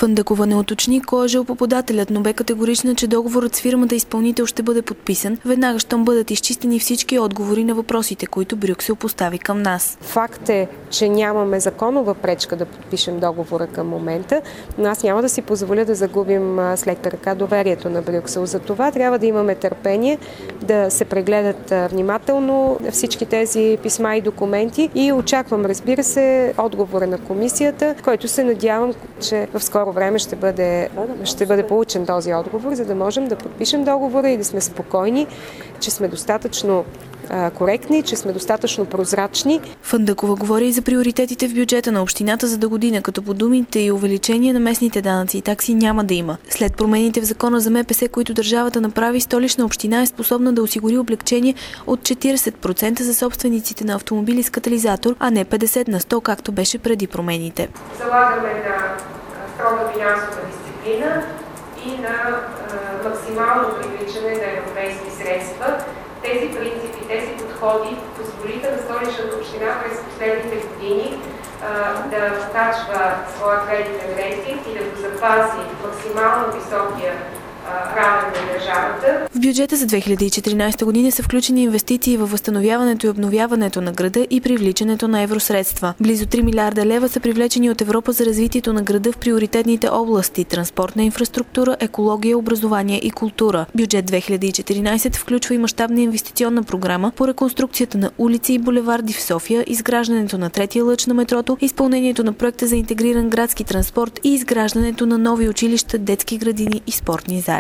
Фандъкова не уточни кой е жалбоподателят, но бе категорична, че договорът с фирмата изпълнител ще бъде подписан веднага, щом бъдат изчистени всички отговори на въпросите, които Брюксел постави към нас. Факт е, че нямаме законова пречка да подпишем договора към момента, но аз няма да си позволя да загубим след ръка доверието на Брюксел. За това трябва да имаме търпение, да се прегледат внимателно всички тези писма и документи и очаквам, разбира се, отговора на комисията, който се надявам, че в скоро време ще бъде получен този отговор, за да можем да подпишем договора и да сме спокойни, че сме достатъчно коректни, че сме достатъчно прозрачни. Фандъкова говори и за приоритетите в бюджета на общината за догодина, като по думите и увеличение на местните данъци и такси няма да има. След промените в закона за МПС, които държавата направи, Столична община е способна да осигури облекчение от 40% за собствениците на автомобили с катализатор, а не 50%, както беше преди промените. Залагаме на строга финансова дисциплина и на максимално привличане на европейски средства. Тези принципи, тези подходи позволиха на Столичната община през последните години да покачва своя кредитен рейтинг и да го запази максимално високия равен на държавата. В бюджета за 2014 година са включени инвестиции във възстановяването и обновяването на града и привличането на евросредства. Близо 3 милиарда лева са привлечени от Европа за развитието на града в приоритетните области – транспортна инфраструктура, екология, образование и култура. Бюджет 2014 включва и мащабна инвестиционна програма по реконструкцията на улици и булеварди в София, изграждането на третия лъч на метрото, изпълнението на проекта за интегриран градски транспорт и изграждането на нови училища, детски градини и спортни зали.